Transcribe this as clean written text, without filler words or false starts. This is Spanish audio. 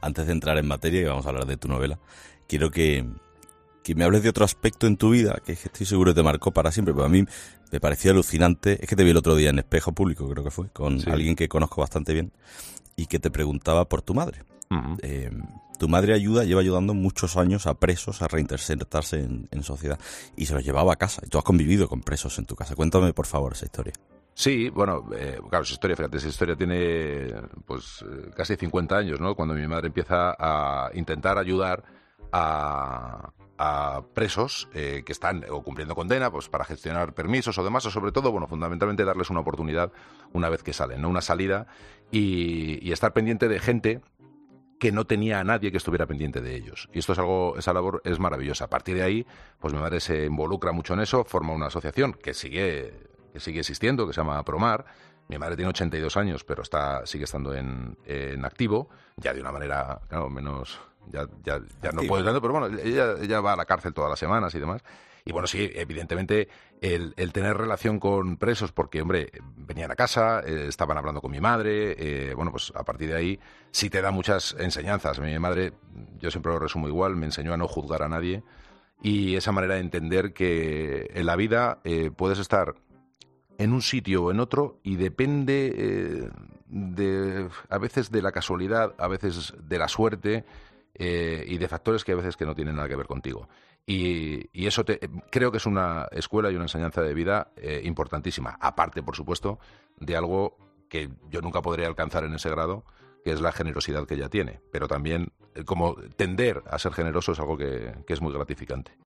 antes de entrar en materia, y vamos a hablar de tu novela, quiero que me hables de otro aspecto en tu vida, que es que estoy seguro que te marcó para siempre, pero a mí me pareció alucinante. Es que te vi el otro día en Espejo Público, creo que fue, con alguien que conozco bastante bien, y que te preguntaba por tu madre. Uh-huh. Tu madre lleva ayudando muchos años a presos a reinsertarse en sociedad, y se los llevaba a casa, y tú has convivido con presos en tu casa. Cuéntame, por favor, esa historia. Sí, bueno, claro, esa historia tiene pues casi 50 años, ¿no? Cuando mi madre empieza a intentar ayudar a presos que están o cumpliendo condena, pues para gestionar permisos o demás, o sobre todo, bueno, fundamentalmente darles una oportunidad una vez que salen, ¿no? Una salida y estar pendiente de gente que no tenía a nadie que estuviera pendiente de ellos. Y esto es esa labor es maravillosa. A partir de ahí, pues mi madre se involucra mucho en eso, forma una asociación que sigue existiendo, que se llama Promar. Mi madre tiene 82 años, pero sigue estando en activo, ya de una manera, claro, menos... Ya no puede tanto, pero bueno, ella va a la cárcel todas las semanas y demás. Y bueno, sí, evidentemente el tener relación con presos, porque, hombre, venían a casa, estaban hablando con mi madre, bueno, pues a partir de ahí sí te da muchas enseñanzas. Mi madre, yo siempre lo resumo igual, me enseñó a no juzgar a nadie y esa manera de entender que en la vida puedes estar en un sitio o en otro y depende a veces de la casualidad, a veces de la suerte y de factores que a veces que no tienen nada que ver contigo. Y eso creo que es una escuela y una enseñanza de vida importantísima, aparte, por supuesto, de algo que yo nunca podría alcanzar en ese grado, que es la generosidad que ella tiene, pero también como tender a ser generoso es algo que es muy gratificante.